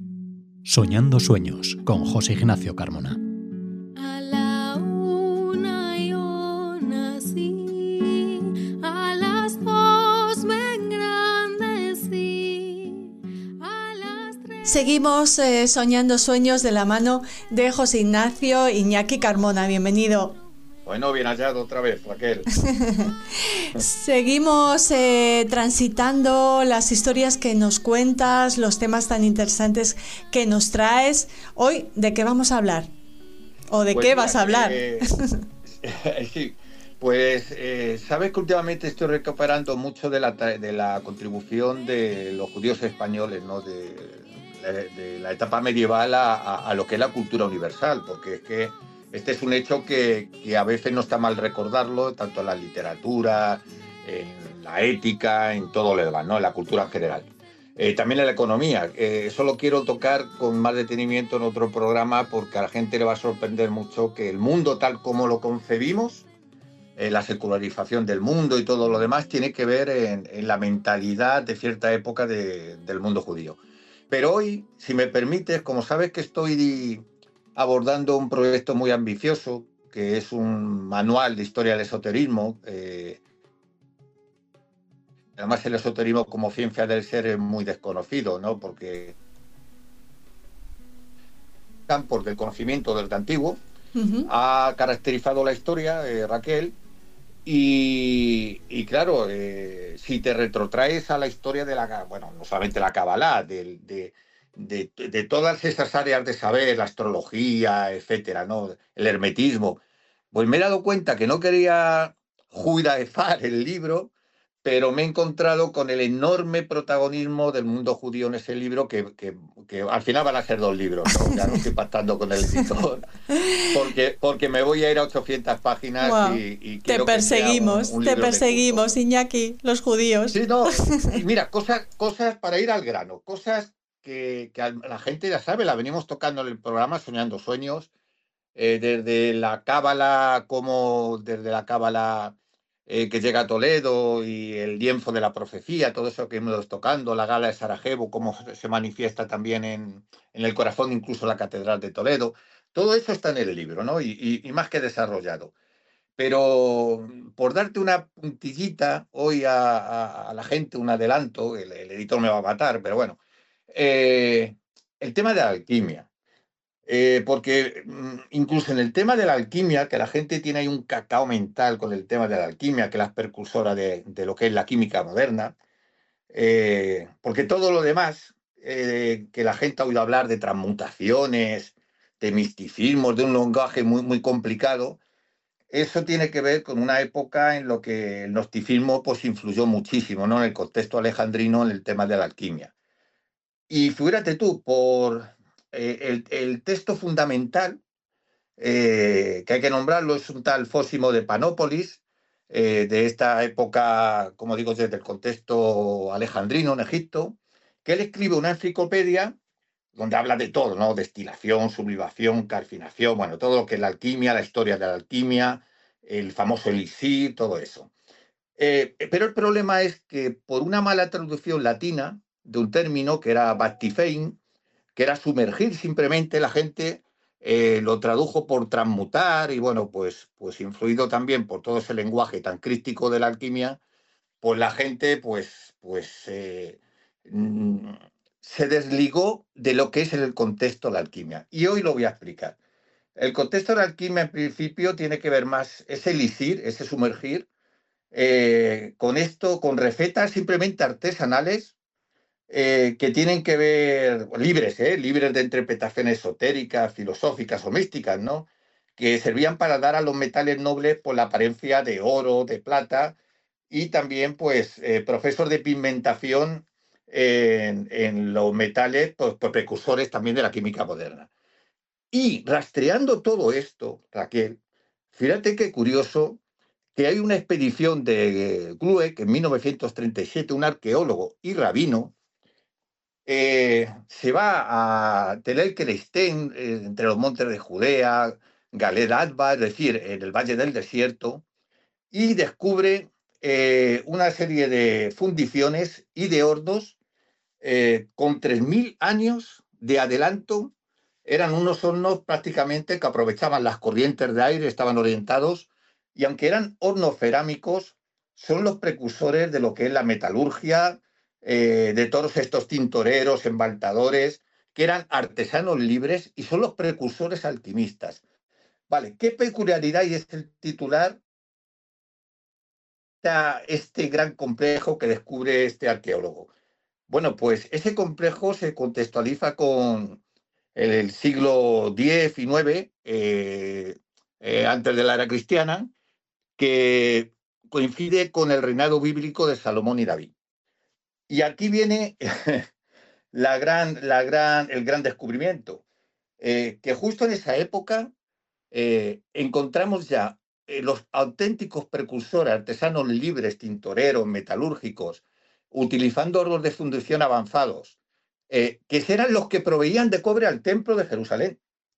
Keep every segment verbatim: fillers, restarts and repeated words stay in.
Soñando sueños con José Ignacio Carmona. A la una yo nací, a las dos me engrandecí, a las tres... Seguimos eh, soñando sueños de la mano de José Ignacio Iñaki Carmona. Bienvenido. Bueno, bien hallado otra vez, Raquel. Seguimos eh, transitando las historias que nos cuentas, los temas tan interesantes que nos traes. Hoy, ¿de qué vamos a hablar? ¿O de pues qué mira, vas a hablar? Eh, sí, pues eh, sabes que últimamente estoy recuperando mucho de la, de la contribución de los judíos españoles, ¿no? De, de, de la etapa medieval a, a, a lo que es la cultura universal, porque es que este es un hecho que, que a veces no está mal recordarlo, tanto en la literatura, en la ética, en todo lo demás, ¿no? En la cultura en general. Eh, también en la economía. Eh, eso lo quiero tocar con más detenimiento en otro programa porque a la gente le va a sorprender mucho que el mundo tal como lo concebimos, eh, la secularización del mundo y todo lo demás, tiene que ver en, en la mentalidad de cierta época de, del mundo judío. Pero hoy, si me permites, como sabes que estoy abordando un proyecto muy ambicioso, que es un manual de historia del esoterismo. Eh, además, el esoterismo como ciencia del ser es muy desconocido, ¿no? Porque campos del conocimiento del antiguo uh-huh. ha caracterizado la historia, eh, Raquel, y, y claro, eh, si te retrotraes a la historia de la, bueno, no solamente la Kabbalah, de, de De, de todas esas áreas de saber, la astrología, etcétera, ¿no? El hermetismo, pues me he dado cuenta que no quería judaizar el libro, pero me he encontrado con el enorme protagonismo del mundo judío en ese libro, que, que, que al final van a ser dos libros, ¿no? Ya no estoy pactando con el editor, porque, porque me voy a ir a ochocientas páginas wow. y, y quiero te perseguimos, que sea un, un te perseguimos, Iñaki, los judíos. Sí, no, y mira, cosas, cosas para ir al grano, cosas Que, que la gente ya sabe, la venimos tocando en el programa Soñando Sueños, eh, desde la cábala, como desde la cábala eh, que llega a Toledo y el lienzo de la profecía, todo eso que hemos tocando, la gala de Sarajevo, cómo se manifiesta también en, en el corazón, incluso la catedral de Toledo, todo eso está en el libro, ¿no? Y, y, y más que desarrollado. Pero por darte una puntillita hoy a, a, a la gente, un adelanto, el, el editor me va a matar, pero bueno. Eh, el tema de la alquimia, eh, porque mm, incluso en el tema de la alquimia, que la gente tiene ahí un cacao mental con el tema de la alquimia, que es la precursora de, de lo que es la química moderna, eh, porque todo lo demás, eh, que la gente ha oído hablar de transmutaciones, de misticismos, de un lenguaje muy, muy complicado, eso tiene que ver con una época en lo que el gnosticismo pues, influyó muchísimo, ¿no? En el contexto alejandrino, en el tema de la alquimia. Y figúrate tú, por eh, el, el texto fundamental, eh, que hay que nombrarlo, es un tal Fósimo de Panópolis, eh, de esta época, como digo, desde el contexto alejandrino en Egipto, que él escribe una enciclopedia donde habla de todo, ¿no? Destilación, sublimación, calcinación, bueno, todo lo que es la alquimia, la historia de la alquimia, el famoso elixir, todo eso. Eh, pero el problema es que por una mala traducción latina de un término que era baptifein, que era sumergir simplemente, la gente eh, lo tradujo por transmutar y bueno, pues, pues influido también por todo ese lenguaje tan crítico de la alquimia, pues la gente pues, pues eh, mm, se desligó de lo que es el contexto de la alquimia. Y hoy lo voy a explicar. El contexto de la alquimia en principio tiene que ver más, ese elixir, ese sumergir, eh, con esto, con recetas simplemente artesanales, Eh, que tienen que ver, libres, ¿eh? libres de interpretaciones esotéricas, filosóficas o místicas, ¿no? Que servían para dar a los metales nobles por la apariencia de oro, de plata, y también, pues, eh, procesos de pigmentación en, en los metales, pues, pues, precursores también de la química moderna. Y rastreando todo esto, Raquel, fíjate qué curioso que hay una expedición de Glueck en mil novecientos treinta y siete, un arqueólogo y rabino, Eh, se va a Tel el Kerestein, eh, entre los montes de Judea, Galed Adba, es decir, en el Valle del Desierto, y descubre eh, una serie de fundiciones y de hordos eh, con tres mil años de adelanto eran unos hornos prácticamente que aprovechaban las corrientes de aire, estaban orientados, y aunque eran hornos cerámicos, son los precursores de lo que es la metalurgia, eh, de todos estos tintoreros, embaltadores, que eran artesanos libres y son los precursores alquimistas. Vale, ¿qué peculiaridad y es el titular de este gran complejo que descubre este arqueólogo? Bueno, pues ese complejo se contextualiza con el siglo diez y nueve, eh, eh, antes de la era cristiana, que coincide con el reinado bíblico de Salomón y David. Y aquí viene la gran, la gran, el gran descubrimiento, eh, que justo en esa época eh, encontramos ya eh, los auténticos precursores, artesanos libres, tintoreros, metalúrgicos, utilizando hornos de fundición avanzados, eh, que eran los que proveían de cobre al templo de Jerusalén.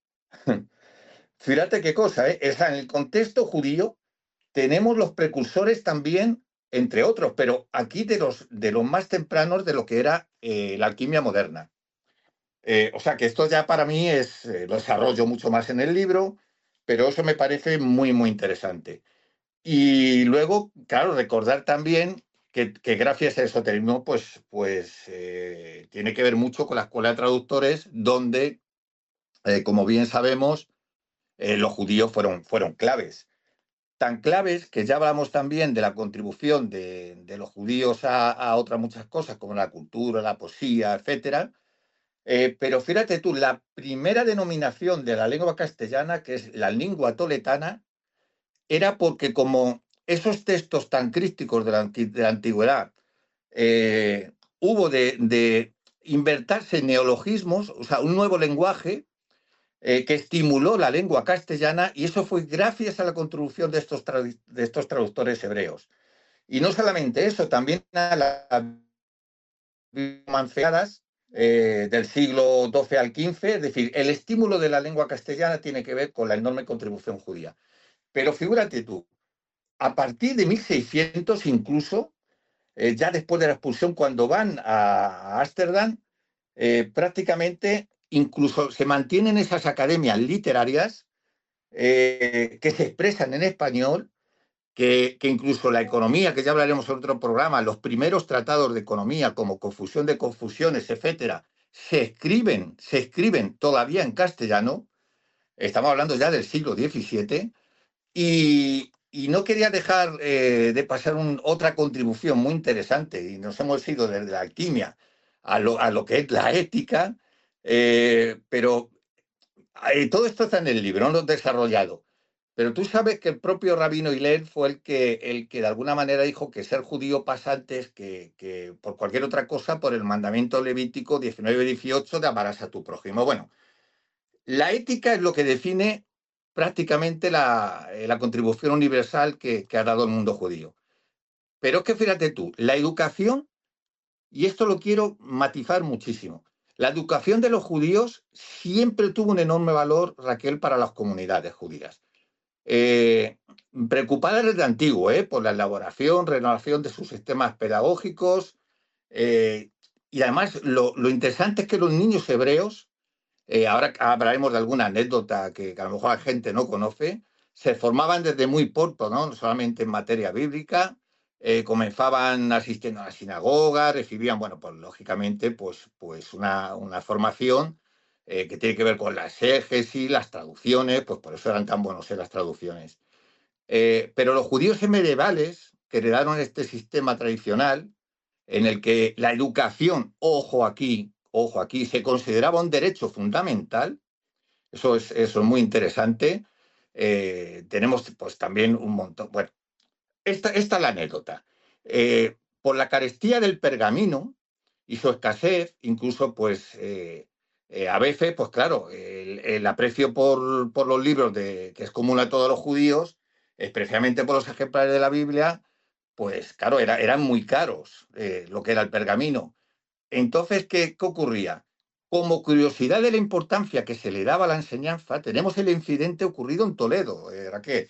Fíjate qué cosa, ¿eh? O sea, en el contexto judío tenemos los precursores también, entre otros, pero aquí de los, de los más tempranos de lo que era eh, la alquimia moderna. Eh, o sea que esto ya para mí es, eh, lo desarrollo mucho más en el libro, pero eso me parece muy, muy interesante. Y luego, claro, recordar también que, que gracias al esoterismo, pues, pues eh, tiene que ver mucho con la Escuela de Traductores, donde, eh, como bien sabemos, eh, los judíos fueron, fueron claves. Tan claves que ya hablamos también de la contribución de, de los judíos a, a otras muchas cosas, como la cultura, la poesía, etcétera. Eh, pero fíjate tú, la primera denominación de la lengua castellana, que es la lengua toletana, era porque como esos textos tan crísticos de la, anti, de la antigüedad eh, hubo de, de invertirse neologismos, o sea, un nuevo lenguaje eh, que estimuló la lengua castellana, y eso fue gracias a la contribución de estos, de estos traductores hebreos. Y no solamente eso, también a las romanceadas eh, del siglo doce al quince, es decir, el estímulo de la lengua castellana tiene que ver con la enorme contribución judía. Pero figúrate tú, a partir de mil seiscientos incluso, eh, ya después de la expulsión, cuando van a Ámsterdam, eh, prácticamente incluso se mantienen esas academias literarias eh, que se expresan en español, que, que incluso la economía, que ya hablaremos en otro programa, los primeros tratados de economía, como Confusión de Confusiones, etcétera, se escriben, se escriben todavía en castellano. Estamos hablando ya del siglo diecisiete, y, y no quería dejar eh, de pasar un, otra contribución muy interesante, y nos hemos ido desde la alquimia a lo, a lo que es la ética, eh, pero eh, todo esto está en el libro, no lo he desarrollado. Pero tú sabes que el propio Rabino Hillel fue el que, el que de alguna manera dijo que ser judío pasa antes que, que por cualquier otra cosa, por el mandamiento levítico diecinueve dieciocho de amarás a tu prójimo. Bueno, la ética es lo que define prácticamente la, la contribución universal que, que ha dado el mundo judío. Pero es que fíjate tú, la educación, y esto lo quiero matizar muchísimo, la educación de los judíos siempre tuvo un enorme valor, Raquel, para las comunidades judías. Eh, preocupada desde antiguo eh, por la elaboración, renovación de sus sistemas pedagógicos, eh, y además lo, lo interesante es que los niños hebreos, eh, ahora hablaremos de alguna anécdota que, que a lo mejor la gente no conoce, se formaban desde muy pronto, ¿no? No solamente en materia bíblica, eh, comenzaban asistiendo a la sinagoga, recibían, bueno, pues lógicamente, pues, pues una, una formación Eh, que tiene que ver con la exégesis, las traducciones, pues por eso eran tan buenos en las traducciones. Eh, pero los judíos medievales, que heredaron este sistema tradicional, en el que la educación, ojo aquí, ojo aquí, se consideraba un derecho fundamental, eso es, eso es muy interesante. Eh, tenemos pues también un montón, bueno, esta, esta es la anécdota. Eh, por la carestía del pergamino y su escasez, incluso pues... Eh, Eh, a veces, pues claro, el, el aprecio por, por los libros de, que es común a todos los judíos, especialmente por los ejemplares de la Biblia, pues claro, era, eran muy caros eh, lo que era el pergamino. Entonces, ¿qué, qué ocurría? Como curiosidad de la importancia que se le daba a la enseñanza, tenemos el incidente ocurrido en Toledo, eh, Raquel.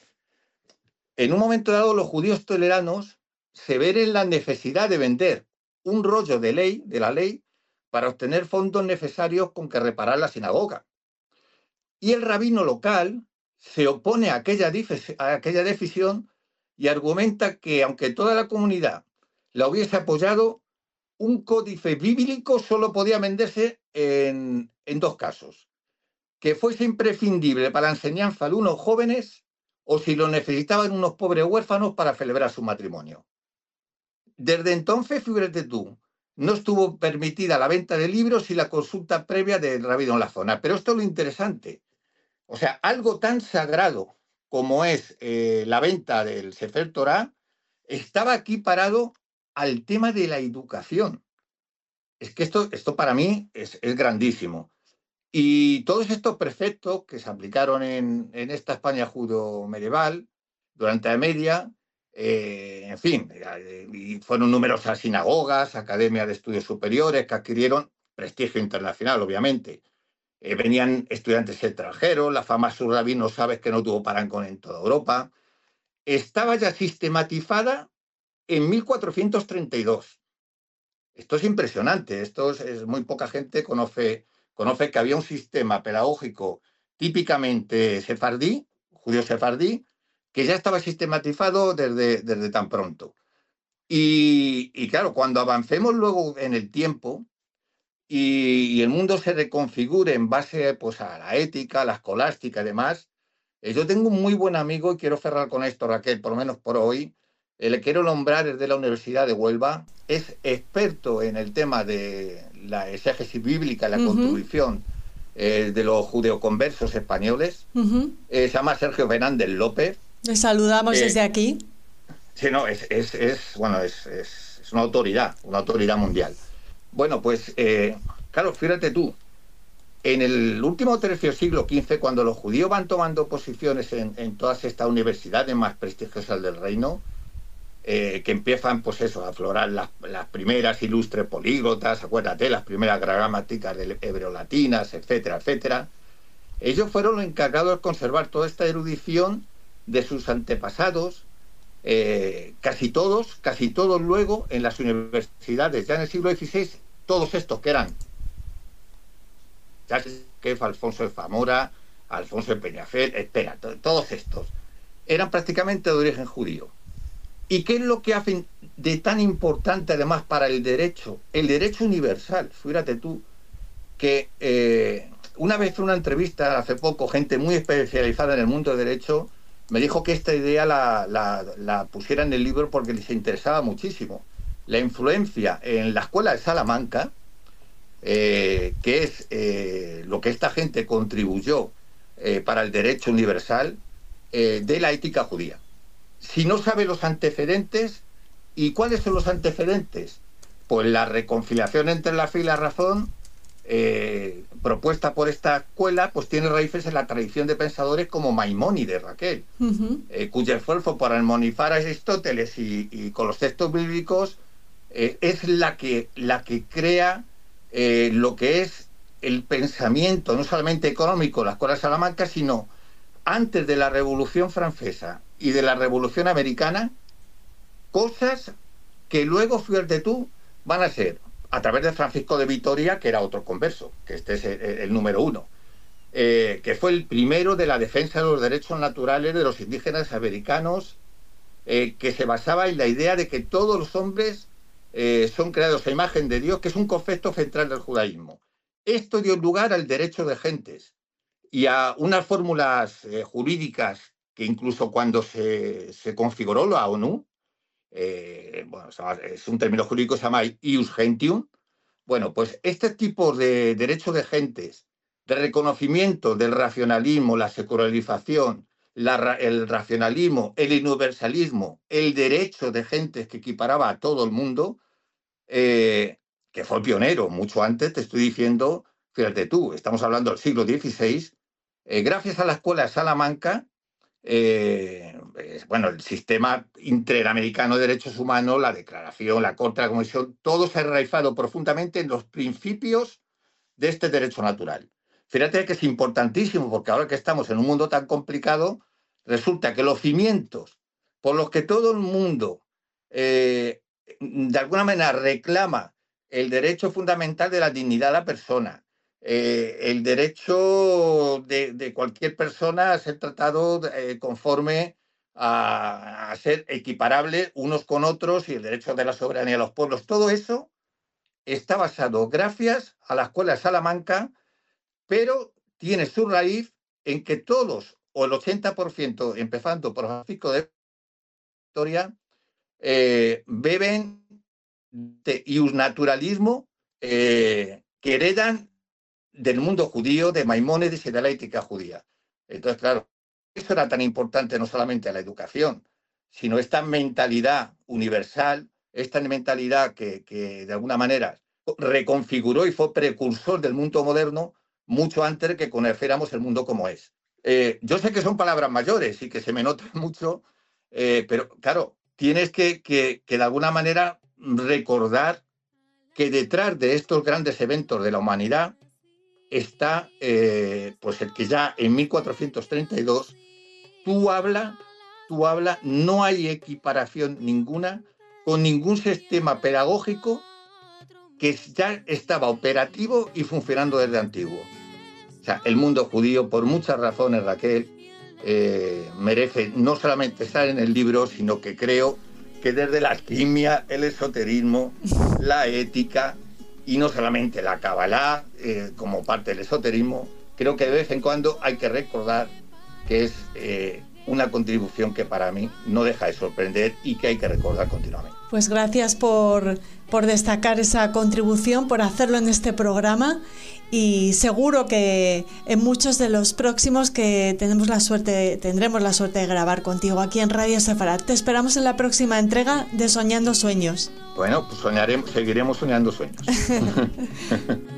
En un momento dado, los judíos toleranos se ven en la necesidad de vender un rollo de ley, de la ley, para obtener fondos necesarios con que reparar la sinagoga. Y el rabino local se opone a aquella, a aquella decisión y argumenta que, aunque toda la comunidad la hubiese apoyado, un códice bíblico solo podía venderse en, en dos casos: que fuese imprescindible para la enseñanza de unos jóvenes o si lo necesitaban unos pobres huérfanos para celebrar su matrimonio. Desde entonces, fíjate tú, no estuvo permitida la venta de libros y la consulta previa del rabino en la zona. Pero esto es lo interesante. O sea, algo tan sagrado como es eh, la venta del Sefer Torah estaba aquí parado al tema de la educación. Es que esto, esto para mí es, es grandísimo. Y todos estos preceptos que se aplicaron en, en esta España judo-medieval durante la Media, eh, en fin, y fueron numerosas sinagogas, academias de estudios superiores que adquirieron prestigio internacional, obviamente. Eh, venían estudiantes extranjeros, la fama subrabino, sabes que no tuvo parangón en toda Europa. Estaba ya sistematizada en mil cuatrocientos treinta y dos. Esto es impresionante, esto es, es muy poca gente conoce, conoce que había un sistema pedagógico típicamente sefardí, judío sefardí, que ya estaba sistematizado desde, desde tan pronto. Y, y claro, cuando avancemos luego en el tiempo y, y el mundo se reconfigure en base pues, a la ética, a la escolástica y demás, eh, yo tengo un muy buen amigo, y quiero cerrar con esto, Raquel, por lo menos por hoy. Eh, le quiero nombrar, es de la Universidad de Huelva, es experto en el tema de la exégesis bíblica, la uh-huh. contribución eh, de los judeoconversos españoles. Uh-huh. Eh, se llama Sergio Fernández López. Le saludamos eh, desde aquí. Sí, no, es, es, es bueno, es, es, es una autoridad, una autoridad mundial. Bueno, pues, eh, claro, fíjate tú, en el último tercio del siglo quince, cuando los judíos van tomando posiciones en, en todas estas universidades más prestigiosas del reino, Eh, que empiezan, pues eso, a aflorar las, las primeras ilustres políglotas, acuérdate, las primeras gramáticas hebreo-latinas, etcétera, etcétera. Ellos fueron los encargados de conservar toda esta erudición de sus antepasados, eh, casi todos, casi todos luego en las universidades, ya en el siglo dieciséis, todos estos que eran Jacques, Alfonso de Zamora, Alfonso de Peñafiel, espera, todos estos, eran prácticamente de origen judío. ¿Y qué es lo que hacen de tan importante además para el derecho? El derecho universal. Fíjate tú que eh, una vez en una entrevista hace poco, gente muy especializada en el mundo del derecho me dijo que esta idea la, la, la pusiera en el libro porque les interesaba muchísimo. La influencia en la escuela de Salamanca, eh, que es eh, lo que esta gente contribuyó eh, para el derecho universal eh, de la ética judía. Si no sabe los antecedentes, ¿y cuáles son los antecedentes? Pues la reconciliación entre la fe y la razón, eh, propuesta por esta escuela, pues tiene raíces en la tradición de pensadores como Maimónides, Raquel, uh-huh. eh, cuyo esfuerzo por armonizar a Aristóteles y, y con los textos bíblicos eh, es la que, la que crea eh, lo que es el pensamiento, no solamente económico de la escuela de Salamanca, sino antes de la Revolución Francesa y de la Revolución Americana, cosas que luego, fíjate tú, van a ser, a través de Francisco de Vitoria, que era otro converso, que este es el, el número uno, eh, que fue el primero de la defensa de los derechos naturales de los indígenas americanos, eh, que se basaba en la idea de que todos los hombres eh, son creados a imagen de Dios, que es un concepto central del judaísmo. Esto dio lugar al derecho de gentes y a unas fórmulas eh, jurídicas que incluso cuando se, se configuró la ONU, eh, bueno, es un término jurídico que se llama ius gentium. Bueno, pues este tipo de derecho de gentes, de reconocimiento del racionalismo, la secularización, la, el racionalismo, el universalismo, el derecho de gentes que equiparaba a todo el mundo, eh, que fue pionero mucho antes, te estoy diciendo, fíjate tú, estamos hablando del siglo dieciséis, eh, gracias a la escuela de Salamanca, Eh, eh, bueno, el sistema interamericano de derechos humanos, la declaración, la Corte, la Comisión, todo se ha enraizado profundamente en los principios de este derecho natural. Fíjate que es importantísimo, porque ahora que estamos en un mundo tan complicado, resulta que los cimientos por los que todo el mundo eh, de alguna manera reclama el derecho fundamental de la dignidad de la persona, eh, el derecho de, de cualquier persona a ser tratado eh, conforme a, a ser equiparable unos con otros y el derecho de la soberanía de los pueblos. Todo eso está basado gracias a la Escuela de Salamanca, pero tiene su raíz en que todos, o el ochenta por ciento, empezando por Francisco de Vitoria, eh, beben de iusnaturalismo eh, que heredan del mundo judío, de Maimónides y de la ética judía. Entonces, claro, eso era tan importante no solamente a la educación, sino esta mentalidad universal, esta mentalidad que, que de alguna manera reconfiguró y fue precursor del mundo moderno mucho antes de que conociéramos el mundo como es. Eh, yo sé que son palabras mayores y que se me notan mucho, eh, pero claro, tienes que, que, que de alguna manera recordar que detrás de estos grandes eventos de la humanidad está eh, pues el que ya en mil cuatrocientos treinta y dos tú hablas, tú hablas, no hay equiparación ninguna con ningún sistema pedagógico que ya estaba operativo y funcionando desde antiguo. O sea, el mundo judío, por muchas razones, Raquel, eh, merece no solamente estar en el libro, sino que creo que desde la alquimia, el esoterismo, la ética, y no solamente la Kabbalah, eh, como parte del esoterismo, creo que de vez en cuando hay que recordar que es eh, una contribución que para mí no deja de sorprender y que hay que recordar continuamente. Pues gracias por, por destacar esa contribución, por hacerlo en este programa, y seguro que en muchos de los próximos que tenemos la suerte, tendremos la suerte de grabar contigo aquí en Radio Sefarad. Te esperamos en la próxima entrega de Soñando Sueños. Bueno, pues soñaremos, seguiremos soñando sueños.